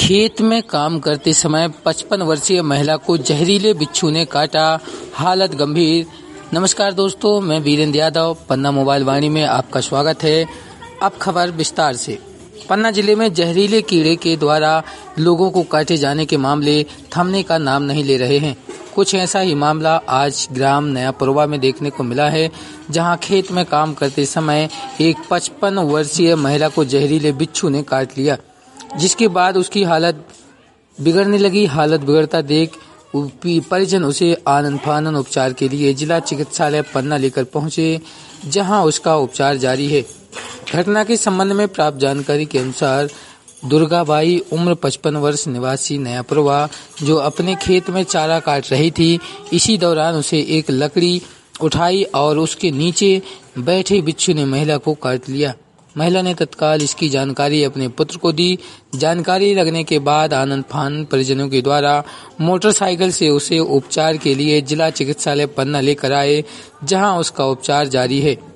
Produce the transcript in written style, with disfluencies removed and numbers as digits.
खेत में काम करते समय 55 वर्षीय महिला को जहरीले बिच्छू ने काटा, हालत गंभीर। नमस्कार दोस्तों, मैं वीरेंद्र यादव, पन्ना मोबाइल वाणी में आपका स्वागत है। अब खबर विस्तार से। पन्ना जिले में जहरीले कीड़े के द्वारा लोगों को काटे जाने के मामले थमने का नाम नहीं ले रहे हैं। कुछ ऐसा ही मामला आज ग्राम नयापुरवा में देखने को मिला है, जहां खेत में काम करते समय एक 55 वर्षीय महिला को जहरीले बिच्छू ने काट लिया, जिसके बाद उसकी हालत बिगड़ने लगी। हालत बिगड़ता देख परिजन उसे आनन फानन उपचार के लिए जिला चिकित्सालय पन्ना लेकर पहुंचे, जहां उसका उपचार जारी है। घटना के संबंध में प्राप्त जानकारी के अनुसार दुर्गाबाई उम्र 55 वर्ष निवासी नयापुरवा, जो अपने खेत में चारा काट रही थी, इसी दौरान उसे एक लकड़ी उठाई और उसके नीचे बैठे बिच्छू ने महिला को काट लिया। महिला ने तत्काल इसकी जानकारी अपने पुत्र को दी। जानकारी लगने के बाद आनंद फानन परिजनों के द्वारा मोटरसाइकिल से उसे उपचार के लिए जिला चिकित्सालय पन्ना लेकर आए, जहां उसका उपचार जारी है।